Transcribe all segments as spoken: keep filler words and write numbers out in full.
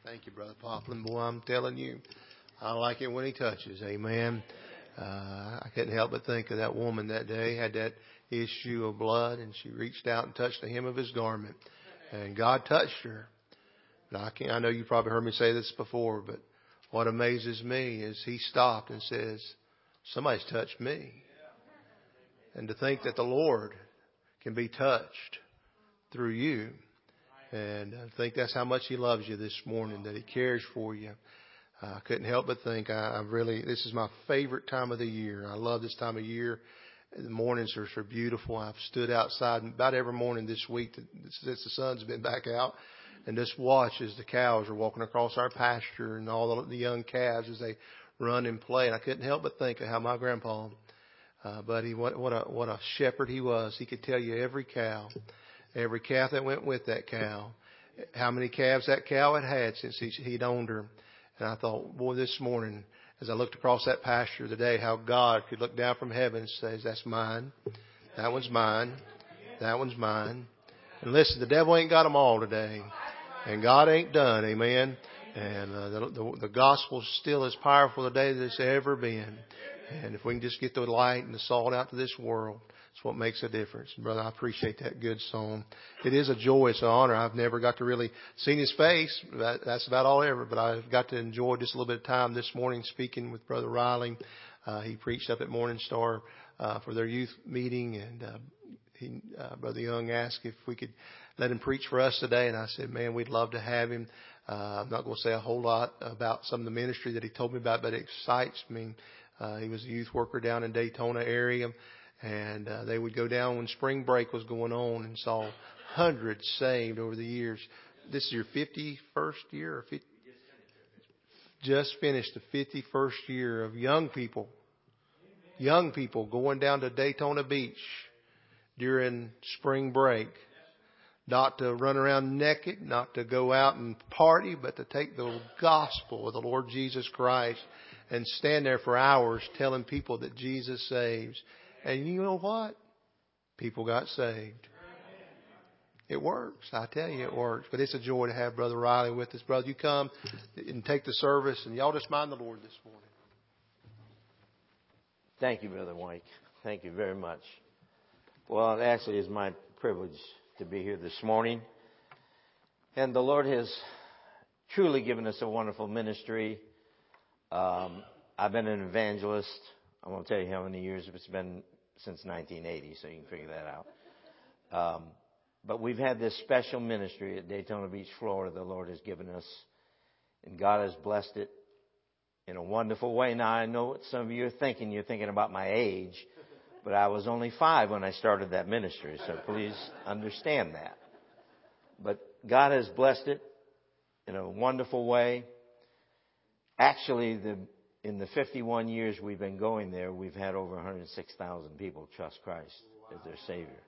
Thank you, Brother Poplin. Boy, I'm telling you, I like it when he touches. Amen. Uh, I couldn't help but think of that woman that day, had that issue of blood, and she reached out and touched the hem of his garment. And God touched her. Now, I, can't, I know you probably heard me say this before, but what amazes me is he stopped and says, somebody's touched me. And to think that the Lord can be touched through you. And I think that's how much he loves you this morning, that he cares for you. Uh, I couldn't help but think, I, I really, this is my favorite time of the year. I love this time of year. The mornings are so beautiful. I've stood outside about every morning this week since the sun's been back out, and just watch as the cows are walking across our pasture and all the, the young calves as they run and play. And I couldn't help but think of how my grandpa, uh, buddy, what, what a, what a shepherd he was. He could tell you every cow, every calf that went with that cow, how many calves that cow had had since he, he'd owned her. And I thought, boy, this morning, as I looked across that pasture today, how God could look down from heaven and say, that's mine. That one's mine. That one's mine. And listen, the devil ain't got them all today. And God ain't done. Amen. And uh, the, the, the gospel's still as powerful today as it's ever been. And if we can just get the light and the salt out to this world, it's what makes a difference. Brother, I appreciate that good song. It is a joy. It's an honor. I've never got to really seen his face. That, that's about all ever. But I've got to enjoy just a little bit of time this morning speaking with Brother Riley. Uh, he preached up at Morning Star uh, for their youth meeting. And uh, he, uh, Brother Young asked if we could let him preach for us today. And I said, man, we'd love to have him. Uh, I'm not going to say a whole lot about some of the ministry that he told me about, but it excites me. Uh, he was a youth worker down in Daytona area. And uh, they would go down when spring break was going on and saw hundreds saved over the years. This is your fifty-first year? Or fifty? Just finished the fifty-first year of young people. Young people going down to Daytona Beach during spring break. Not to run around naked, not to go out and party, but to take the gospel of the Lord Jesus Christ and stand there for hours telling people that Jesus saves. And you know what? People got saved. It works. I tell you, it works. But it's a joy to have Brother Riley with us. Brother, you come and take the service, and y'all just mind the Lord this morning. Thank you, Brother White. Thank you very much. Well, it actually is my privilege to be here this morning. And the Lord has truly given us a wonderful ministry. Um, I've been an evangelist. I won't tell you how many years it's been since nineteen eighty, so you can figure that out. Um, but we've had this special ministry at Daytona Beach, Florida, the Lord has given us. And God has blessed it in a wonderful way. Now, I know what some of you are thinking. You're thinking about my age. But I was only five when I started that ministry, so please understand that. But God has blessed it in a wonderful way. Actually, the in the fifty-one years we've been going there, we've had over one hundred six thousand people trust Christ as their Savior.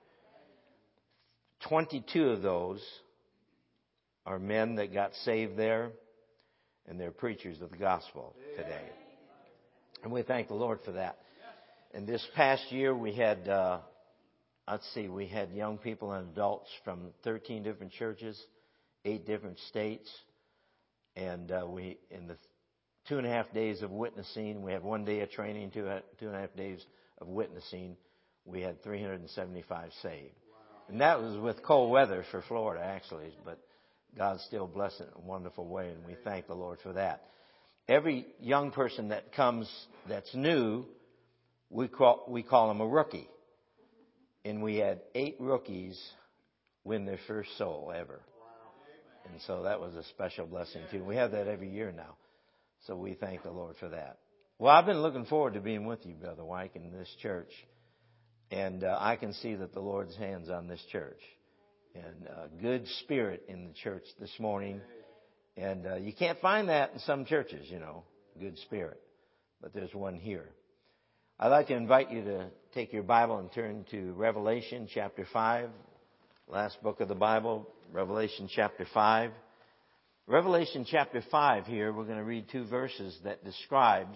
twenty-two of those are men that got saved there, and they're preachers of the gospel today. And we thank the Lord for that. And this past year we had, uh, let's see, we had young people and adults from thirteen different churches, eight different states. And uh, we, in the two and a half days of witnessing, we had one day of training, two, two and a half days of witnessing, we had three hundred seventy-five saved. Wow. And that was with cold weather for Florida, actually. But God still blessed it in a wonderful way, and we thank the Lord for that. Every young person that comes that's new, We call, we call them a rookie. And we had eight rookies win their first soul ever. And so that was a special blessing too. We have that every year now. So we thank the Lord for that. Well, I've been looking forward to being with you, Brother Wyke, in this church. And uh, I can see that the Lord's hand's on this church. And uh, good spirit in the church this morning. And uh, you can't find that in some churches, you know, good spirit. But there's one here. I'd like to invite you to take your Bible and turn to Revelation chapter five, last book of the Bible, Revelation chapter five. Revelation chapter five here, we're going to read two verses that describes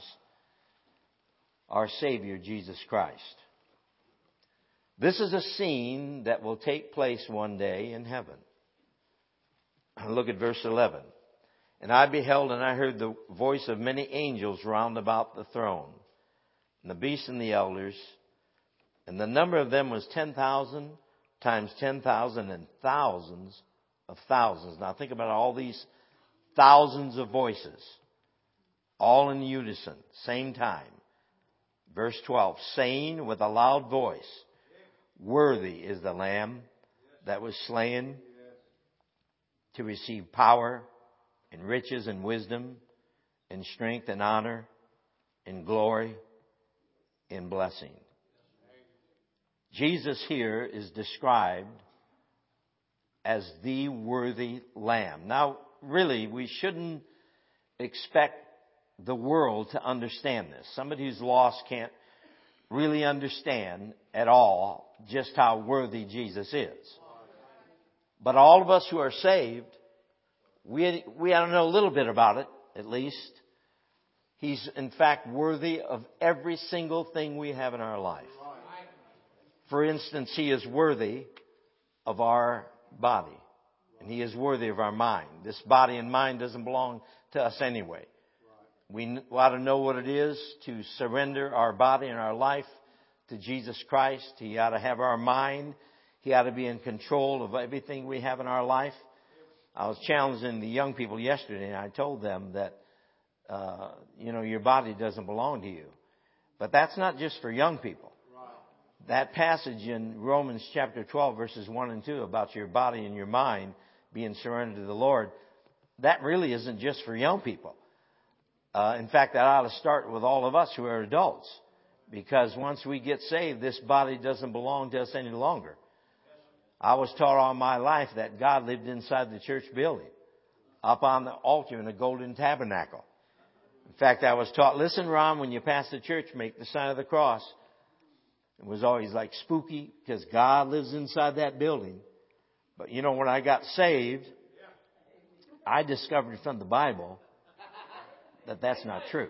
our Savior, Jesus Christ. This is a scene that will take place one day in heaven. Look at verse eleven. And I beheld, and I heard the voice of many angels round about the throne, and the beasts and the elders, and the number of them was ten thousand times ten thousand and thousands of thousands. Now think about all these thousands of voices, all in unison, same time. Verse twelve, saying with a loud voice, worthy is the Lamb that was slain to receive power and riches and wisdom and strength and honor and glory and blessing. Jesus here is described as the worthy Lamb. Now, really, we shouldn't expect the world to understand this. Somebody who's lost can't really understand at all just how worthy Jesus is. But all of us who are saved, we we ought to know a little bit about it, at least. He's, in fact, worthy of every single thing we have in our life. For instance, He is worthy of our body. And He is worthy of our mind. This body and mind doesn't belong to us anyway. We ought to know what it is to surrender our body and our life to Jesus Christ. He ought to have our mind. He ought to be in control of everything we have in our life. I was challenging the young people yesterday, and I told them that, uh, you know, your body doesn't belong to you. But that's not just for young people. That passage in Romans chapter twelve, verses one and two, about your body and your mind being surrendered to the Lord, that really isn't just for young people. Uh, in fact, that ought to start with all of us who are adults. Because once we get saved, this body doesn't belong to us any longer. I was taught all my life that God lived inside the church building, up on the altar in the golden tabernacle. In fact, I was taught, listen, Ron, when you pass the church, make the sign of the cross. It was always like spooky because God lives inside that building. But you know, when I got saved, I discovered from the Bible that that's not true.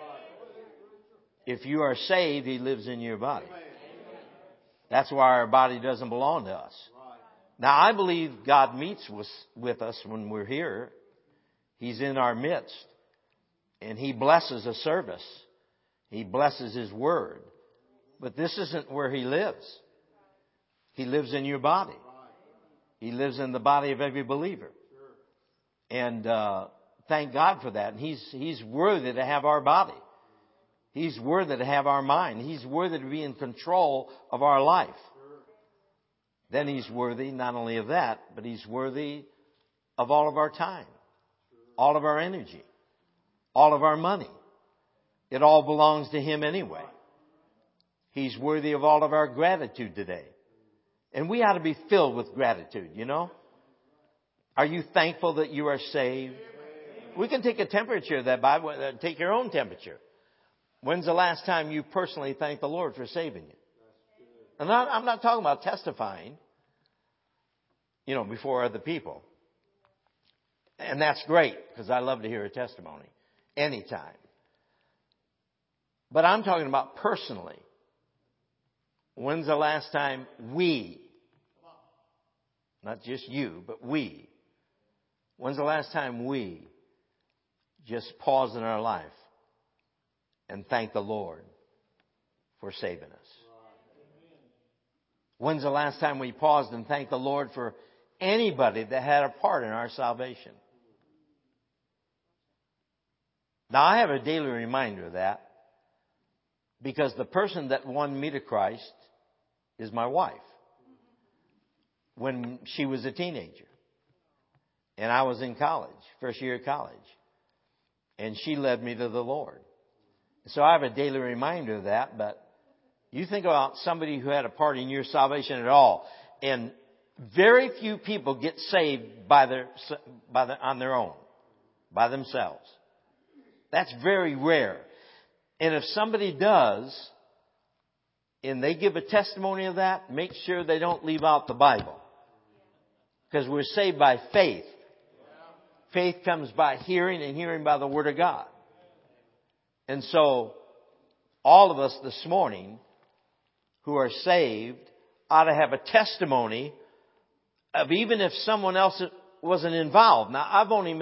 If you are saved, He lives in your body. That's why our body doesn't belong to us. Now, I believe God meets with, with us when we're here. He's in our midst. And He blesses a service. He blesses His Word. But this isn't where He lives. He lives in your body. He lives in the body of every believer. And uh, thank God for that. And He's He's worthy to have our body. He's worthy to have our mind. He's worthy to be in control of our life. Then He's worthy not only of that, but He's worthy of all of our time, all of our energy, all of our money. It all belongs to Him anyway. He's worthy of all of our gratitude today. And we ought to be filled with gratitude, you know. Are you thankful that you are saved? We can take a temperature of that Bible, take your own temperature. When's the last time you personally thanked the Lord for saving you? And I'm not talking about testifying, you know, before other people. And that's great, because I love to hear a testimony anytime. But I'm talking about personally. When's the last time we, not just you, but we, when's the last time we just paused in our life and thanked the Lord for saving us? When's the last time we paused and thanked the Lord for anybody that had a part in our salvation? Now, I have a daily reminder of that, because the person that won me to Christ is my wife. When she was a teenager and I was in college, first year of college, and she led me to the Lord. So I have a daily reminder of that. But you think about somebody who had a part in your salvation at all, and very few people get saved by their, by their, on their own, by themselves. That's very rare. And if somebody does, and they give a testimony of that, make sure they don't leave out the Bible. Because we're saved by faith. Faith comes by hearing, and hearing by the Word of God. And so, all of us this morning who are saved ought to have a testimony of, even if someone else wasn't involved. Now, I've only met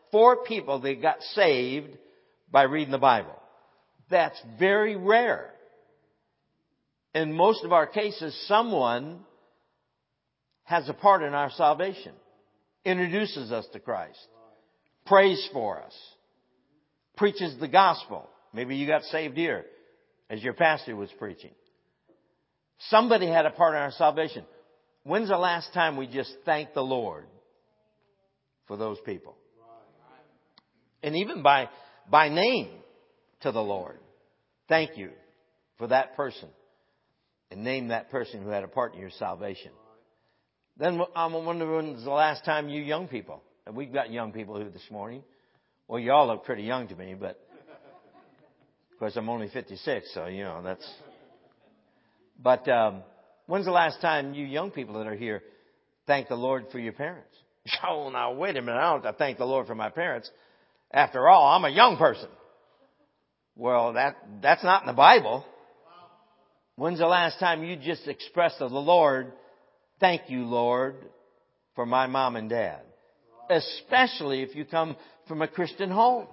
four people that got saved by reading the Bible. That's very rare. In most of our cases, someone has a part in our salvation, introduces us to Christ, prays for us, preaches the gospel. Maybe you got saved here as your pastor was preaching. Somebody had a part in our salvation. When's the last time we just thanked the Lord for those people? And even by, by name to the Lord. Thank you for that person. And name that person who had a part in your salvation. Then I'm wondering when's the last time you young people, and we've got young people here this morning. Well, you all look pretty young to me, but of course I'm only fifty-six, so you know that's. But um, when's the last time you young people that are here thank the Lord for your parents? Oh, now wait a minute! I don't have to thank the Lord for my parents. After all, I'm a young person. Well, that that's not in the Bible. When's the last time you just expressed to the Lord, thank you, Lord, for my mom and dad? Especially if you come from a Christian home.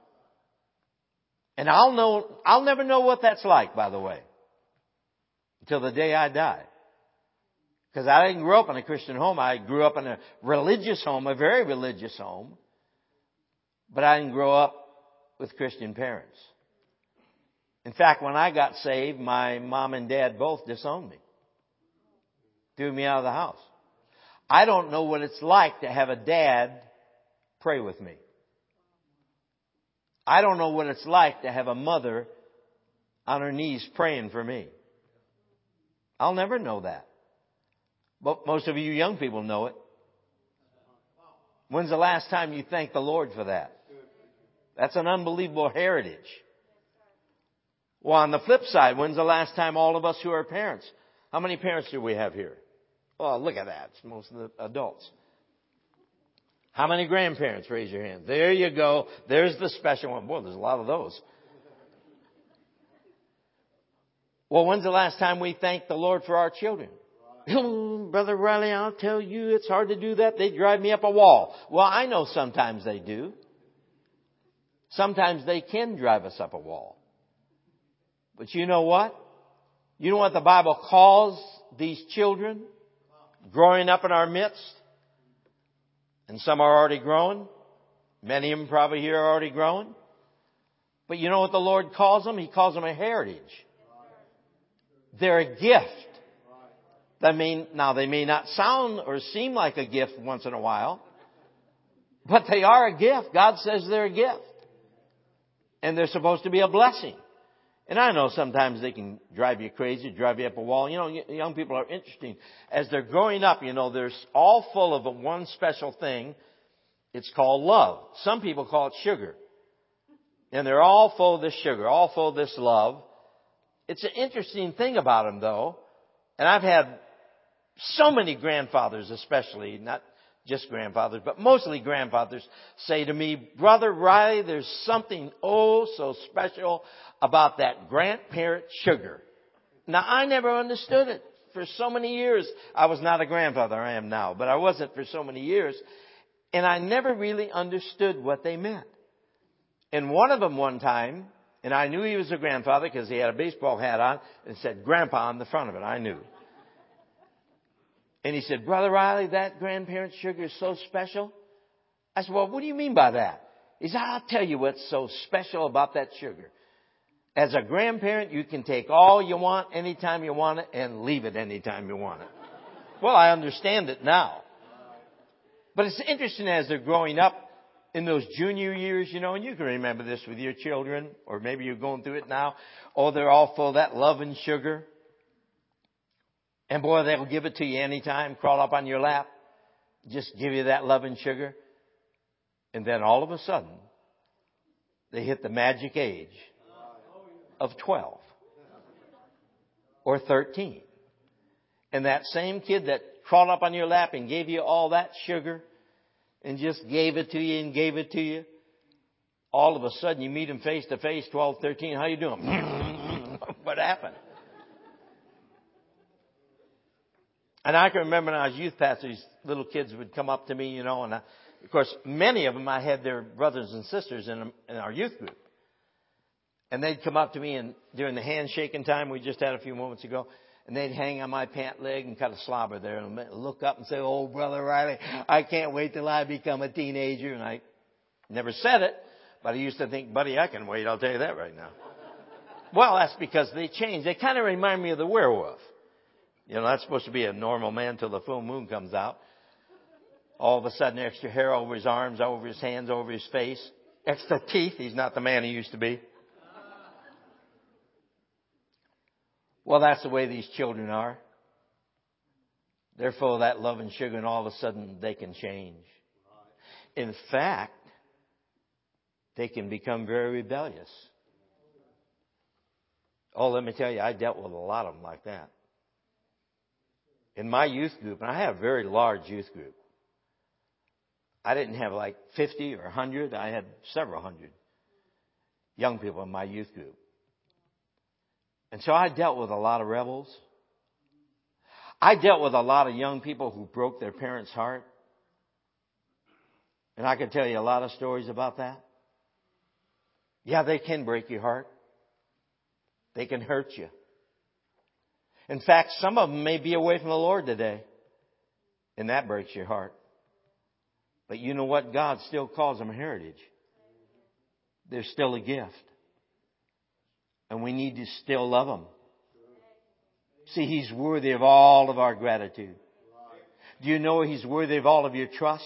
And I'll know, I'll never know what that's like, by the way, until the day I die. Because I didn't grow up in a Christian home. I grew up in a religious home, a very religious home. But I didn't grow up with Christian parents. In fact, when I got saved, my mom and dad both disowned me. Threw me out of the house. I don't know what it's like to have a dad pray with me. I don't know what it's like to have a mother on her knees praying for me. I'll never know that. But most of you young people know it. When's the last time you thanked the Lord for that? That's an unbelievable heritage. Well, on the flip side, when's the last time all of us who are parents? How many parents do we have here? Oh, look at that. It's most of the adults. How many grandparents? Raise your hand. There you go. There's the special one. Boy, there's a lot of those. Well, when's the last time we thanked the Lord for our children? Oh, Brother Riley, I'll tell you, it's hard to do that. They drive me up a wall. Well, I know sometimes they do. Sometimes they can drive us up a wall. But you know what? You know what the Bible calls these children growing up in our midst? And some are already grown. Many of them probably here are already grown. But you know what the Lord calls them? He calls them a heritage. They're a gift. That mean, now they may not sound or seem like a gift once in a while, but they are a gift. God says they're a gift. And they're supposed to be a blessing. And I know sometimes they can drive you crazy, drive you up a wall. You know, young people are interesting. As they're growing up, you know, they're all full of one special thing. It's called love. Some people call it sugar. And they're all full of this sugar, all full of this love. It's an interesting thing about them, though. And I've had so many grandfathers, especially, not just grandfathers, but mostly grandfathers, say to me, Brother Riley, there's something oh so special about that grandparent sugar. Now, I never understood it. For so many years, I was not a grandfather. I am now, but I wasn't for so many years. And I never really understood what they meant. And one of them one time, and I knew he was a grandfather because he had a baseball hat on and it said Grandpa on the front of it. I knew. And he said, Brother Riley, that grandparent sugar is so special. I said, well, what do you mean by that? He said, I'll tell you what's so special about that sugar. As a grandparent, you can take all you want anytime you want it and leave it anytime you want it. Well, I understand it now. But it's interesting as they're growing up in those junior years, you know, and you can remember this with your children, or maybe you're going through it now. Oh, they're all full of that love and sugar. And boy, they'll give it to you anytime, crawl up on your lap, just give you that love and sugar. And then all of a sudden, they hit the magic age of twelve or thirteen. And that same kid that crawled up on your lap and gave you all that sugar and just gave it to you and gave it to you, all of a sudden you meet him face to face, twelve, thirteen, how you doing? What happened? And I can remember when I was youth pastor, these little kids would come up to me, you know, and I, Of course, many of them, I had their brothers and sisters in, in our youth group. And they'd come up to me and during the handshaking time we just had a few moments ago, and they'd hang on my pant leg and kind of slobber there and look up and say, "Oh, Brother Riley, I can't wait till I become a teenager." And I never said it, but I used to think, "Buddy, I can wait. I'll tell you that right now." Well, that's because they changed. They kind of remind me of the werewolf. You know, that's supposed to be a normal man till the full moon comes out. All of a sudden, extra hair over his arms, over his hands, over his face. Extra teeth. He's not the man he used to be. Well, that's the way these children are. They're full of that love and sugar, and all of a sudden they can change. In fact, they can become very rebellious. Oh, let me tell you, I dealt with a lot of them like that. In my youth group, and I had a very large youth group. I didn't have like fifty or one hundred. I had several hundred young people in my youth group. And so I dealt with a lot of rebels. I dealt with a lot of young people who broke their parents' heart. And I can tell you a lot of stories about that. Yeah, they can break your heart. They can hurt you. In fact, some of them may be away from the Lord today. And that breaks your heart. But you know what? God still calls them a heritage. They're still a gift. And we need to still love Him. See, He's worthy of all of our gratitude. Do you know He's worthy of all of your trust?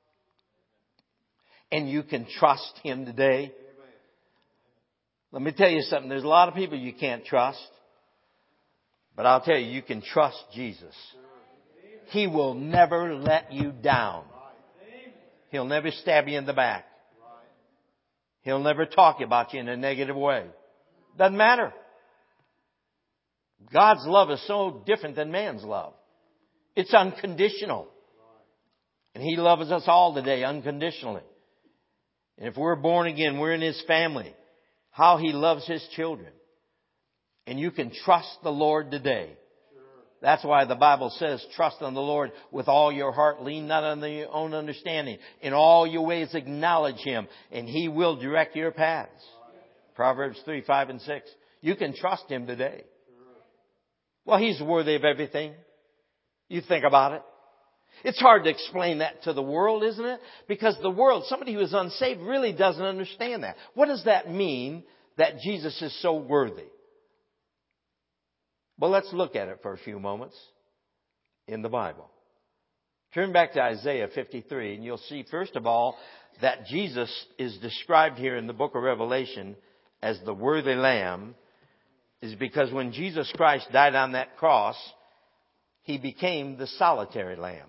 And you can trust Him today. Let me tell you something. There's a lot of people you can't trust. But I'll tell you, you can trust Jesus. He will never let you down. He'll never stab you in the back. He'll never talk about you in a negative way. Doesn't matter. God's love is so different than man's love. It's unconditional. And He loves us all today unconditionally. And if we're born again, we're in His family. How He loves His children. And you can trust the Lord today. That's why the Bible says, trust in the Lord with all your heart. Lean not on your own understanding. In all your ways acknowledge Him. And He will direct your paths. Proverbs three, five, and six. You can trust Him today. Well, He's worthy of everything. You think about it. It's hard to explain that to the world, isn't it? Because the world, somebody who is unsaved, really doesn't understand that. What does that mean that Jesus is so worthy? Well, let's look at it for a few moments in the Bible. Turn back to Isaiah fifty-three, and you'll see, first of all, that Jesus is described here in the book of Revelation as the worthy Lamb, is because when Jesus Christ died on that cross, He became the solitary Lamb.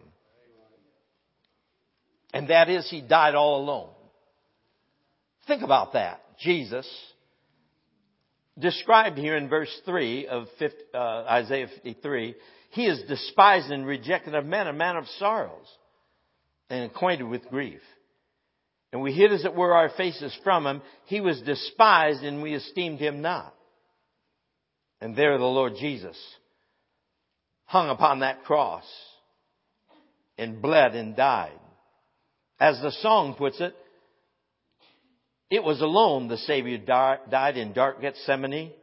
And that is, He died all alone. Think about that. Jesus, described here in verse three of Isaiah fifty-three, He is despised and rejected of men, a man of sorrows, and acquainted with grief. And we hid as it were our faces from Him. He was despised and we esteemed Him not. And there the Lord Jesus hung upon that cross and bled and died. As the song puts it, it was alone the Savior died in dark Gethsemane.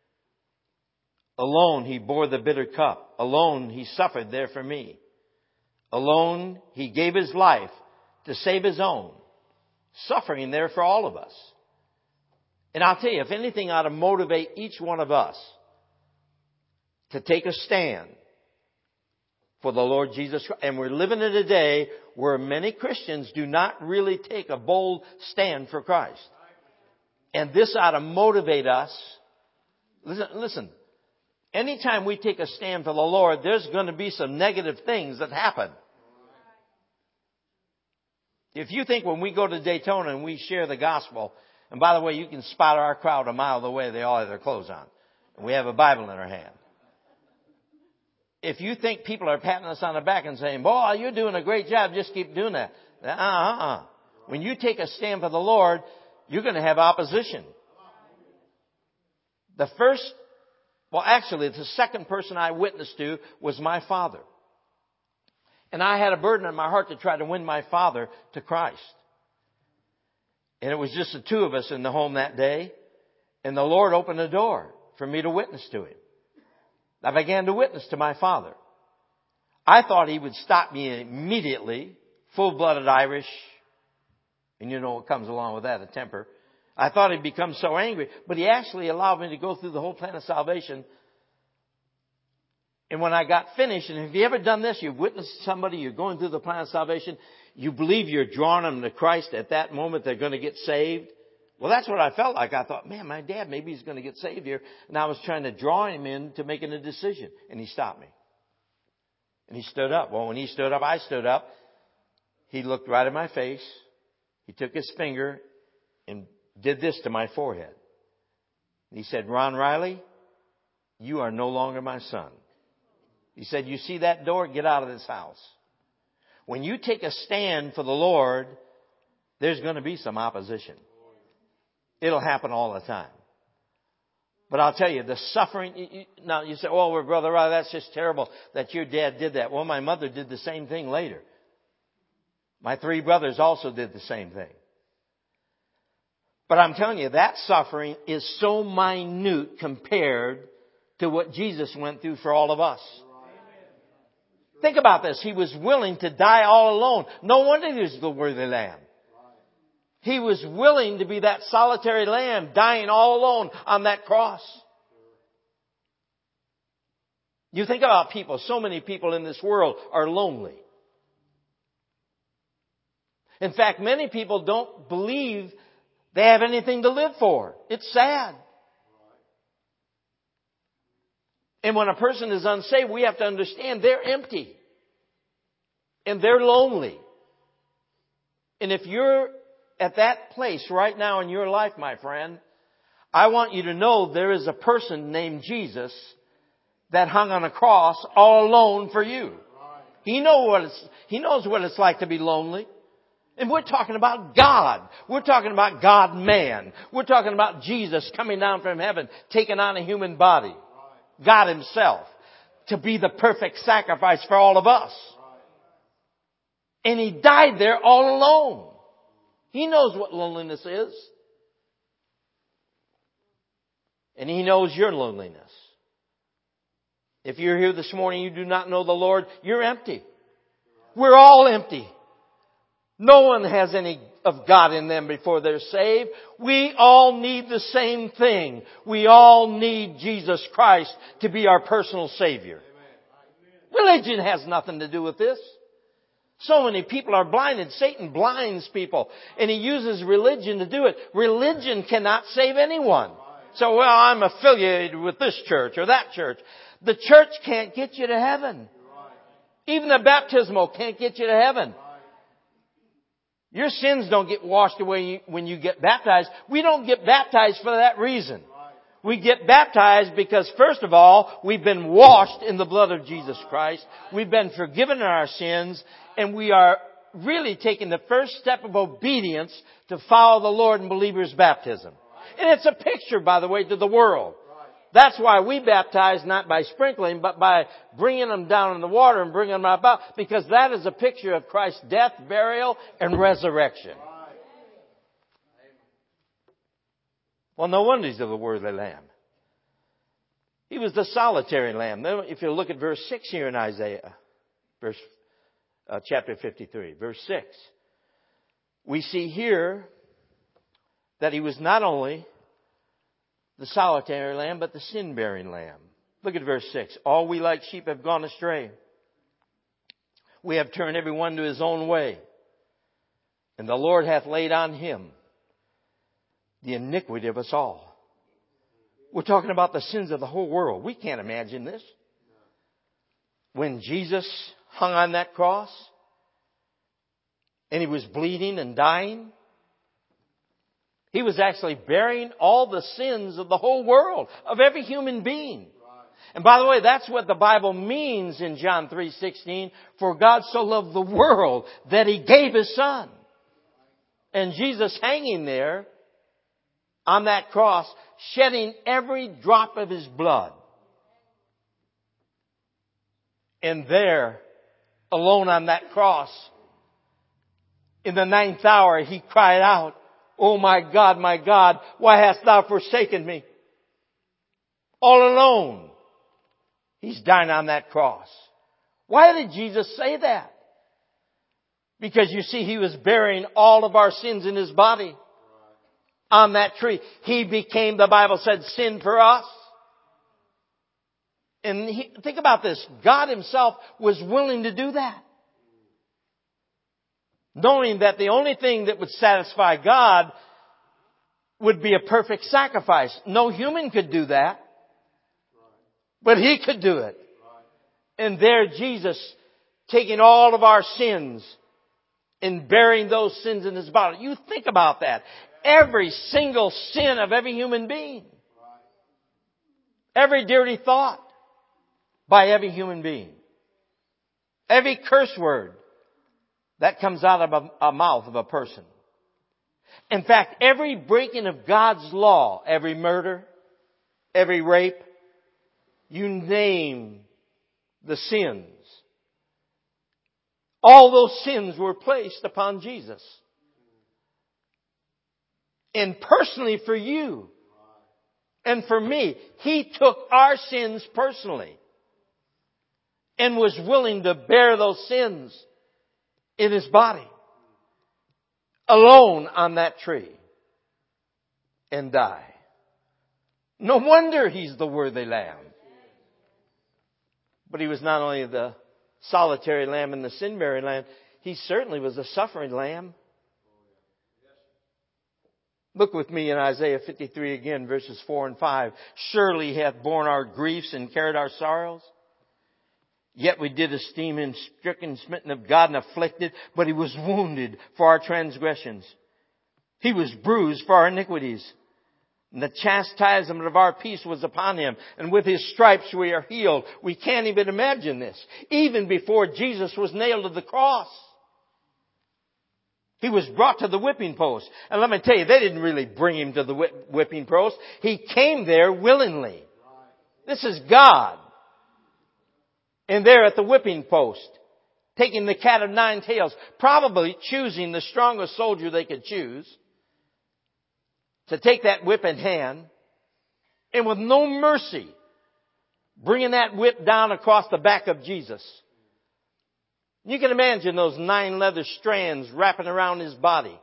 Alone He bore the bitter cup. Alone He suffered there for me. Alone He gave His life to save His own, suffering there for all of us. And I'll tell you, if anything ought to motivate each one of us to take a stand for the Lord Jesus Christ. And we're living in a day where many Christians do not really take a bold stand for Christ. And this ought to motivate us. Listen, listen. Anytime we take a stand for the Lord, there's going to be some negative things that happen. If you think when we go to Daytona and we share the gospel, and by the way, you can spot our crowd a mile away, they all have their clothes on. And we have a Bible in our hand. If you think people are patting us on the back and saying, boy, you're doing a great job, just keep doing that. Uh-uh. When you take a stand for the Lord, you're going to have opposition. The first, well, actually, the second person I witnessed to was my father. And I had a burden on my heart to try to win my father to Christ. And it was just the two of us in the home that day. And the Lord opened the door for me to witness to him. I began to witness to my father. I thought he would stop me immediately, full-blooded Irish. And you know what comes along with that, a temper. I thought he'd become so angry. But he actually allowed me to go through the whole plan of salvation. And when I got finished, and have you ever done this? You've witnessed somebody, you're going through the plan of salvation. You believe you're drawing them to Christ at that moment. They're going to get saved. Well, that's what I felt like. I thought, man, my dad, maybe he's going to get saved here. And I was trying to draw him in to making a decision. And he stopped me. And he stood up. Well, when he stood up, I stood up. He looked right in my face. He took his finger and did this to my forehead. And he said, Ron Riley, you are no longer my son. He said, you see that door? Get out of this house. When you take a stand for the Lord, there's going to be some opposition. It'll happen all the time. But I'll tell you, the suffering, now you say, oh, well, Brother Riley, that's just terrible that your dad did that. Well, my mother did the same thing later. My three brothers also did the same thing. But I'm telling you, that suffering is so minute compared to what Jesus went through for all of us. Think about this. He was willing to die all alone. No wonder he was the worthy lamb. He was willing to be that solitary lamb dying all alone on that cross. You think about people. So many people in this world are lonely. In fact, many people don't believe they have anything to live for. It's sad. And when a person is unsaved, we have to understand they're empty. And they're lonely. And if you're at that place right now in your life, my friend, I want you to know there is a person named Jesus that hung on a cross all alone for you. He knows what it's, he knows what it's like to be lonely. And we're talking about God. We're talking about God-man. We're talking about Jesus coming down from heaven, taking on a human body. God Himself. To be the perfect sacrifice for all of us. And He died there all alone. He knows what loneliness is. And He knows your loneliness. If you're here this morning, you do not know the Lord, you're empty. We're all empty. No one has any of God in them before they're saved. We all need the same thing. We all need Jesus Christ to be our personal Savior. Religion has nothing to do with this. So many people are blinded. Satan blinds people. And he uses religion to do it. Religion cannot save anyone. So, well, I'm affiliated with this church or that church. The church can't get you to heaven. Even the baptismal can't get you to heaven. Your sins don't get washed away when you get baptized. We don't get baptized for that reason. We get baptized because, first of all, we've been washed in the blood of Jesus Christ. We've been forgiven of our sins. And we are really taking the first step of obedience to follow the Lord in believers' baptism. And it's a picture, by the way, to the world. That's why we baptize not by sprinkling, but by bringing them down in the water and bringing them about. Because that is a picture of Christ's death, burial, and resurrection. Well, no wonder He's the worthy lamb. He was the solitary lamb. If you look at verse six here in Isaiah, verse uh, chapter fifty-three, verse six, we see here that He was not only the solitary lamb, but the sin-bearing lamb. Look at verse six. All we like sheep have gone astray. We have turned every one to his own way. And the Lord hath laid on Him the iniquity of us all. We're talking about the sins of the whole world. We can't imagine this. When Jesus hung on that cross and He was bleeding and dying, He was actually bearing all the sins of the whole world, of every human being. And by the way, that's what the Bible means in John three sixteen. For God so loved the world that He gave His Son. And Jesus hanging there on that cross, shedding every drop of His blood. And there, alone on that cross. In the ninth hour, He cried out, "Oh my God, my God, why hast thou forsaken me?" All alone. He's dying on that cross. Why did Jesus say that? Because you see, He was bearing all of our sins in His body. On that tree. He became, the Bible said, sin for us. And he, think about this. God Himself was willing to do that. Knowing that the only thing that would satisfy God would be a perfect sacrifice. No human could do that. But He could do it. And there Jesus, taking all of our sins and bearing those sins in His body. You think about that. Every single sin of every human being. Every dirty thought by every human being. Every curse word that comes out of a, a mouth of a person. In fact, every breaking of God's law, every murder, every rape, you name the sins. All those sins were placed upon Jesus. And personally for you and for me, He took our sins personally and was willing to bear those sins in His body alone on that tree and die. No wonder He's the worthy Lamb. But He was not only the solitary lamb and the sin-bearing lamb, He certainly was a suffering lamb. Look with me in Isaiah fifty-three again, verses four and five. Surely He hath borne our griefs and carried our sorrows. Yet we did esteem Him stricken, smitten of God, and afflicted. But He was wounded for our transgressions. He was bruised for our iniquities. And the chastisement of our peace was upon Him. And with His stripes we are healed. We can't even imagine this. Even before Jesus was nailed to the cross. He was brought to the whipping post. And let me tell you, they didn't really bring Him to the whipping post. He came there willingly. This is God. And there at the whipping post, taking the cat of nine tails, probably choosing the strongest soldier they could choose, to take that whip in hand, and with no mercy, bringing that whip down across the back of Jesus. You can imagine those nine leather strands wrapping around His body.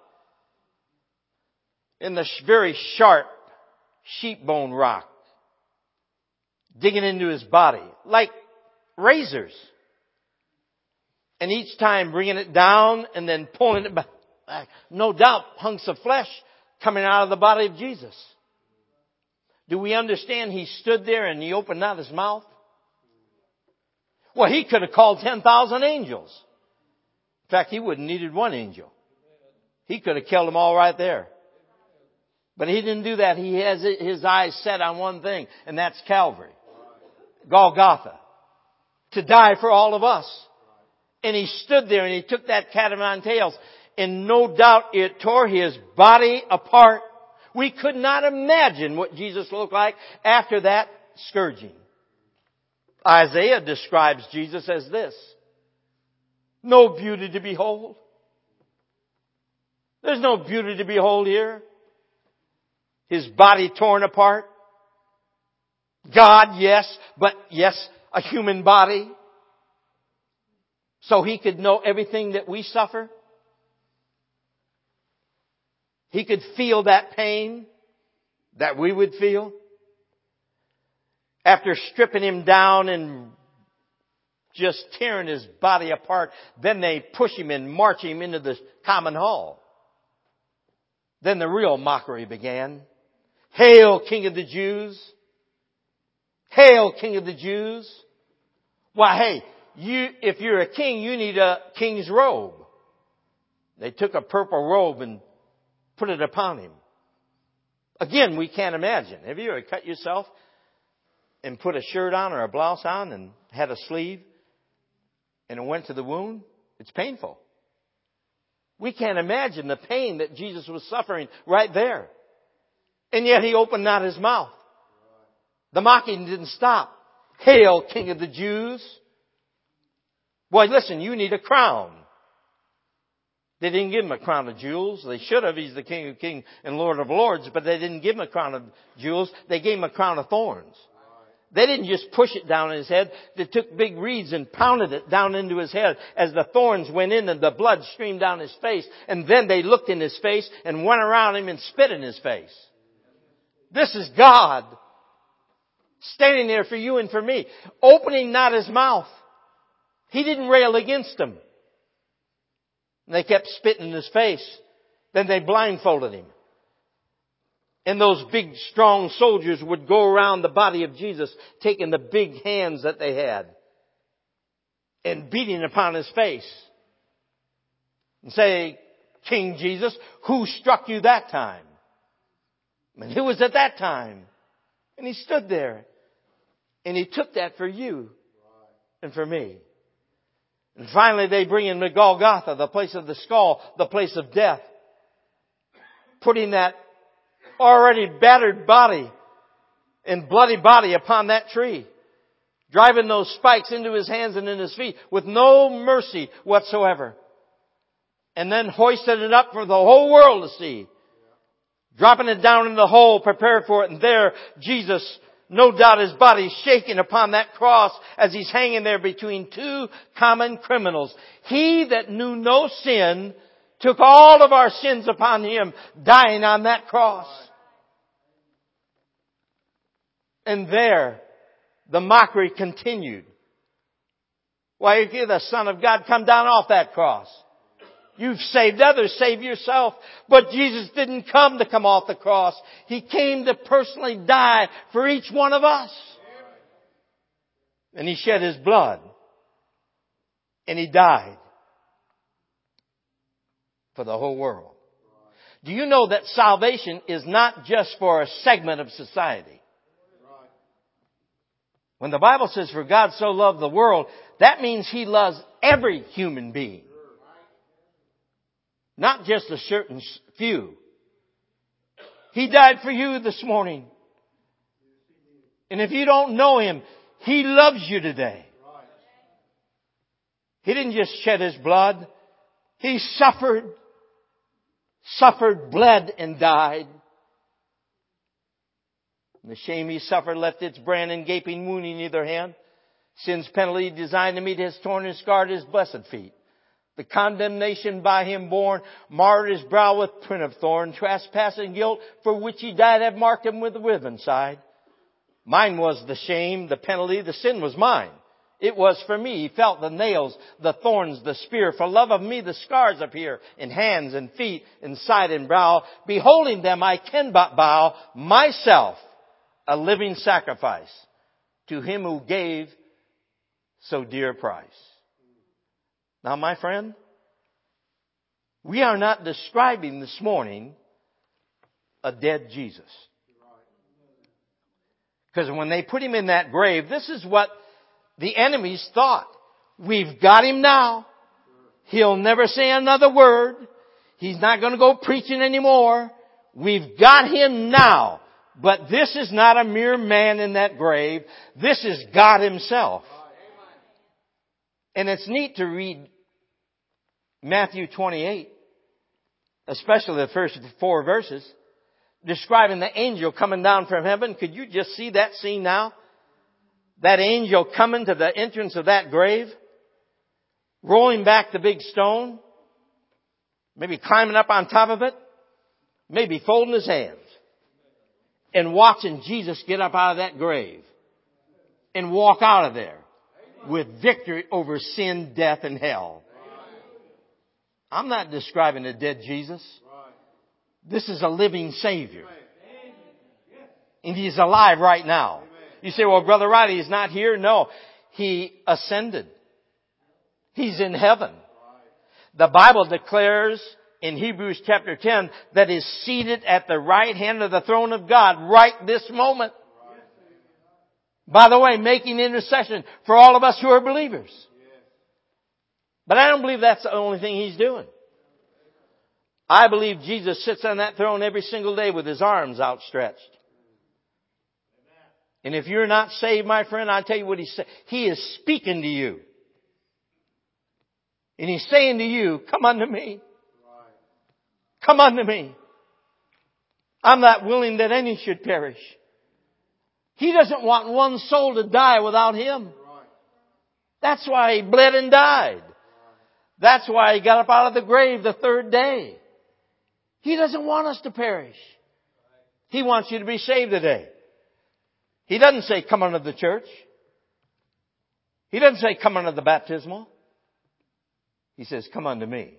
And the very sharp sheep bone rock digging into His body like razors. And each time bringing it down and then pulling it back. No doubt hunks of flesh coming out of the body of Jesus. Do we understand He stood there and He opened not His mouth? Well, He could have called ten thousand angels. In fact, He wouldn't have needed one angel. He could have killed them all right there. But He didn't do that. He has His eyes set on one thing, and that's Calvary. Golgotha. To die for all of us. And He stood there and He took that cat of nine tails, and no doubt it tore His body apart. We could not imagine what Jesus looked like after that scourging. Isaiah describes Jesus as this. No beauty to behold. There's no beauty to behold here. His body torn apart. God, yes, but yes, a human body. So He could know everything that we suffer. He could feel that pain that we would feel. After stripping Him down and just tearing His body apart, then they push Him and march Him into the common hall. Then the real mockery began. Hail, King of the Jews! Hail, King of the Jews! Why, hey, you, if you're a king, you need a king's robe. They took a purple robe and put it upon Him. Again, we can't imagine. Have you ever cut yourself and put a shirt on or a blouse on and had a sleeve and it went to the wound? It's painful. We can't imagine the pain that Jesus was suffering right there. And yet He opened not His mouth. The mocking didn't stop. Hail, King of the Jews! Boy, listen, you need a crown. They didn't give him a crown of jewels. They should have. He's the King of Kings and Lord of Lords. But they didn't give him a crown of jewels. They gave him a crown of thorns. They didn't just push it down in his head. They took big reeds and pounded it down into his head as the thorns went in and the blood streamed down his face. And then they looked in his face and went around him and spit in his face. This is God standing there for you and for me, opening not his mouth. He didn't rail against them. And they kept spitting in his face. Then they blindfolded him. And those big, strong soldiers would go around the body of Jesus, taking the big hands that they had and beating upon his face. And say, King Jesus, who struck you that time? And who was at that time? And he stood there. And he took that for you and for me. And finally they bring him to Golgotha, the place of the skull, the place of death. Putting that already battered body and bloody body upon that tree. Driving those spikes into his hands and in his feet with no mercy whatsoever. And then hoisted it up for the whole world to see. Dropping it down in the hole, prepared for it. And there, Jesus, no doubt his body shaking upon that cross as he's hanging there between two common criminals. He that knew no sin took all of our sins upon him, dying on that cross. And there, the mockery continued. Why, if you're the Son of God, come down off that cross. You've saved others, save yourself. But Jesus didn't come to come off the cross. He came to personally die for each one of us. And he shed his blood. And he died for the whole world. Do you know that salvation is not just for a segment of society? When the Bible says, for God so loved the world, that means he loves every human being. Not just a certain few. He died for you this morning. And if you don't know him, he loves you today. He didn't just shed his blood. He suffered, suffered, bled, and died. And the shame he suffered left its brand and gaping wound in either hand. Sin's penalty designed to meet his torn and scarred his blessed feet. The condemnation by him borne, marred his brow with print of thorn, trespass and guilt for which he died have marked him with the riven side. Mine was the shame, the penalty, the sin was mine. It was for me. He felt the nails, the thorns, the spear. For love of me the scars appear in hands and feet, in side and brow. Beholding them I can but bow myself a living sacrifice to him who gave so dear a price. Now, my friend, we are not describing this morning a dead Jesus. Because when they put him in that grave, this is what the enemies thought. We've got him now. He'll never say another word. He's not going to go preaching anymore. We've got him now. But this is not a mere man in that grave. This is God himself. And it's neat to read Matthew twenty-eight, especially the first four verses, describing the angel coming down from heaven. Could you just see that scene now? That angel coming to the entrance of that grave, rolling back the big stone, maybe climbing up on top of it, maybe folding his hands, and watching Jesus get up out of that grave and walk out of there with victory over sin, death, and hell. I'm not describing a dead Jesus. This is a living Savior. And he's alive right now. You say, well, Brother Riley, he's not here. No, he ascended. He's in heaven. The Bible declares in Hebrews chapter ten that he's seated at the right hand of the throne of God right this moment. By the way, making intercession for all of us who are believers. But I don't believe that's the only thing he's doing. I believe Jesus sits on that throne every single day with his arms outstretched. And if you're not saved, my friend, I'll tell you what he's saying. He is speaking to you. And He's saying to you, come unto me. Come unto me. I'm not willing that any should perish. He doesn't want one soul to die without Him. That's why He bled and died. That's why He got up out of the grave the third day. He doesn't want us to perish. He wants you to be saved today. He doesn't say, come unto the church. He doesn't say, come unto the baptismal. He says, come unto me.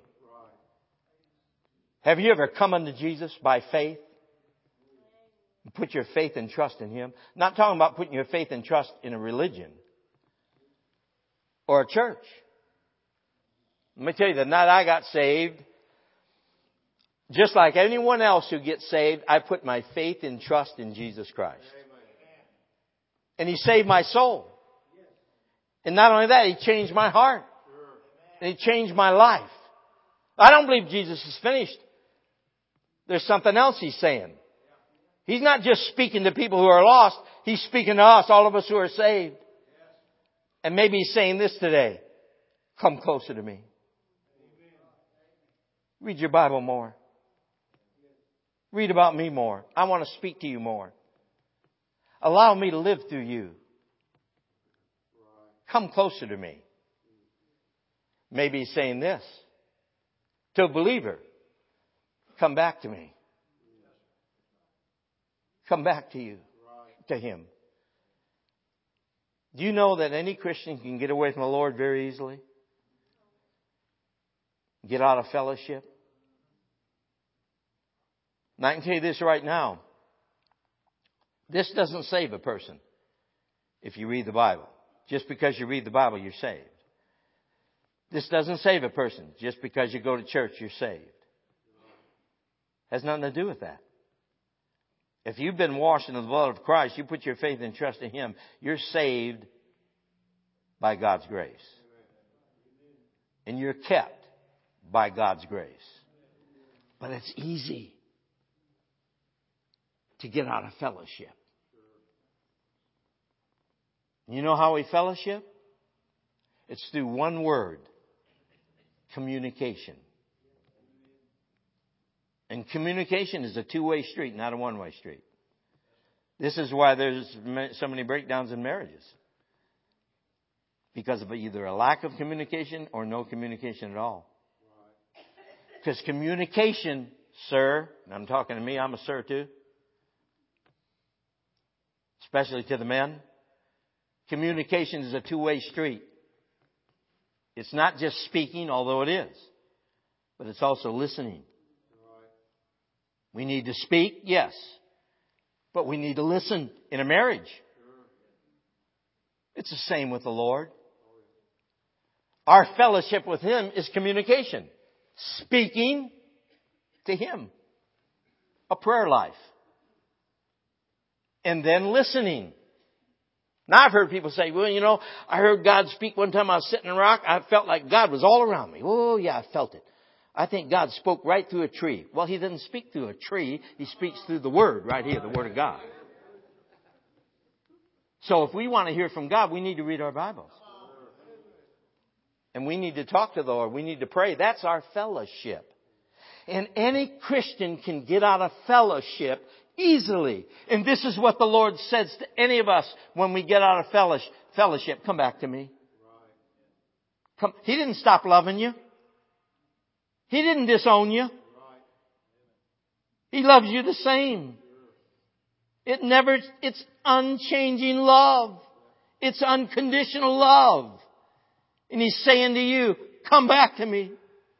Have you ever come unto Jesus by faith? Put your faith and trust in Him. Not talking about putting your faith and trust in a religion or a church. Let me tell you, the night I got saved, just like anyone else who gets saved, I put my faith and trust in Jesus Christ. And He saved my soul. And not only that, He changed my heart. And He changed my life. I don't believe Jesus is finished. There's something else He's saying. He's not just speaking to people who are lost. He's speaking to us, all of us who are saved. And maybe He's saying this today. Come closer to me. Read your Bible more. Read about me more. I want to speak to you more. Allow me to live through you. Come closer to me. Maybe He's saying this. To a believer, come back to me. Come back to you, to Him. Do you know that any Christian can get away from the Lord very easily? Get out of fellowship? And I can tell you this right now. This doesn't save a person if you read the Bible. Just because you read the Bible, you're saved. This doesn't save a person. Just because you go to church, you're saved. Has nothing to do with that. If you've been washed in the blood of Christ, you put your faith and trust in Him, you're saved by God's grace. And you're kept by God's grace. But it's easy to get out of fellowship. You know how we fellowship? It's through one word. Communication. And communication is a two-way street, not a one-way street. This is why there's so many breakdowns in marriages. Because of either a lack of communication or no communication at all. Because communication, sir, and I'm talking to me, I'm a sir too. Especially to the men. Communication is a two-way street. It's not just speaking, although it is. But it's also listening. We need to speak, yes. But we need to listen in a marriage. It's the same with the Lord. Our fellowship with Him is communication. Speaking to Him. A prayer life. And then listening. Now I've heard people say, well, you know, I heard God speak one time I was sitting in a rock. I felt like God was all around me. Oh, yeah, I felt it. I think God spoke right through a tree. Well, He didn't speak through a tree. He speaks through the Word right here, the Word of God. So if we want to hear from God, we need to read our Bibles. And we need to talk to the Lord. We need to pray. That's our fellowship. And any Christian can get out of fellowship easily. And this is what the Lord says to any of us when we get out of fellowship. Come back to me. Come. He didn't stop loving you. He didn't disown you. He loves you the same. It never, it's unchanging love. It's unconditional love. And He's saying to you, come back to me.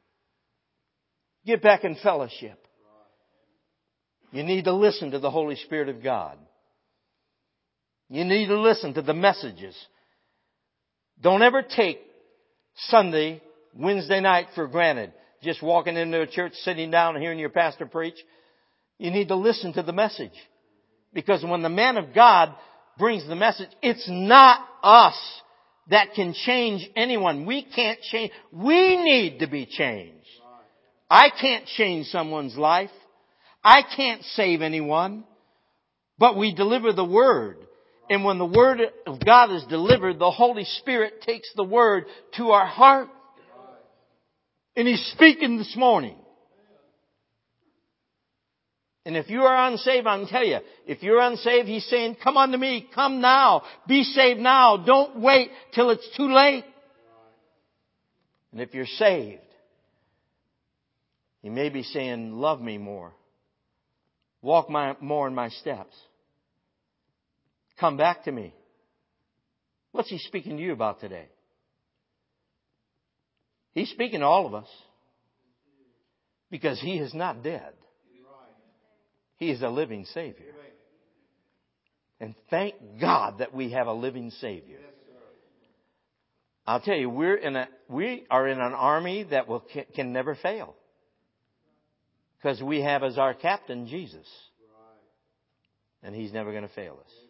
Get back in fellowship. You need to listen to the Holy Spirit of God. You need to listen to the messages. Don't ever take Sunday, Wednesday night for granted. Just walking into a church, sitting down and hearing your pastor preach. You need to listen to the message. Because when the man of God brings the message, it's not us that can change anyone. We can't change. We need to be changed. I can't change someone's life. I can't save anyone. But we deliver the Word. And when the Word of God is delivered, the Holy Spirit takes the Word to our heart. And He's speaking this morning. And if you are unsaved, I can tell you, if you're unsaved, He's saying, come unto me, come now, be saved now, don't wait till it's too late. And if you're saved, He may be saying, love me more. Walk my, more in my steps. Come back to me. What's He speaking to you about today? He's speaking to all of us. Because He is not dead. He is a living Savior. And thank God that we have a living Savior. I'll tell you, we're in a, we are in an army that will, can, can never fail. Because we have as our captain Jesus. And He's never going to fail us.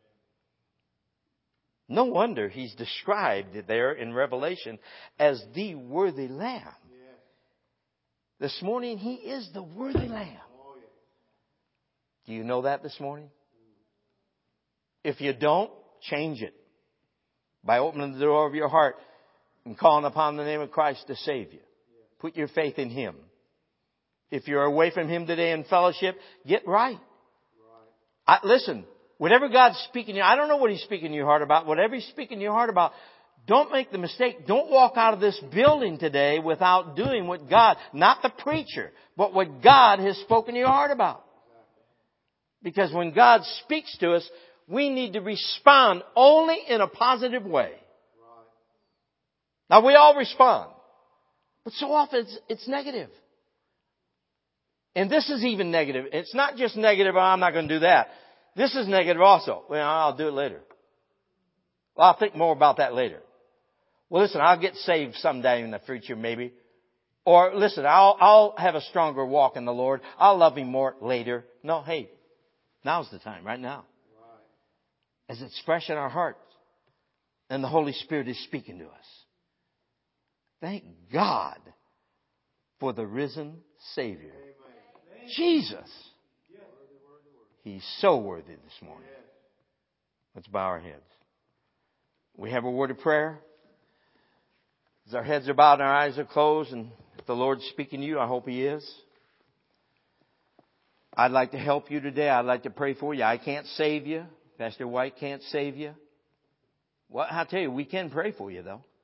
No wonder He's described there in Revelation as the worthy Lamb. This morning, He is the worthy Lamb. Do you know that this morning? If you don't, change it. By opening the door of your heart and calling upon the name of Christ to save you. Put your faith in Him. If you're away from Him today in fellowship, get right. I, listen, whatever God's speaking to you, I don't know what He's speaking to your heart about. Whatever He's speaking to your heart about, don't make the mistake. Don't walk out of this building today without doing what God, not the preacher, but what God has spoken to your heart about. Because when God speaks to us, we need to respond only in a positive way. Now we all respond. But so often it's, it's negative. And this is even negative. It's not just negative, oh, I'm not going to do that. This is negative also. Well, I'll do it later. Well, I'll think more about that later. Well, listen, I'll get saved someday in the future maybe. Or listen, I'll, I'll have a stronger walk in the Lord. I'll love Him more later. No, hey, now's the time, right now. As it's fresh in our hearts. And the Holy Spirit is speaking to us. Thank God for the risen Savior. Amen. Jesus. He's so worthy this morning. Let's bow our heads. We have a word of prayer. As our heads are bowed and our eyes are closed, and if the Lord's speaking to you, I hope He is. I'd like to help you today. I'd like to pray for you. I can't save you. Pastor White can't save you. Well, I'll tell you, we can pray for you, though.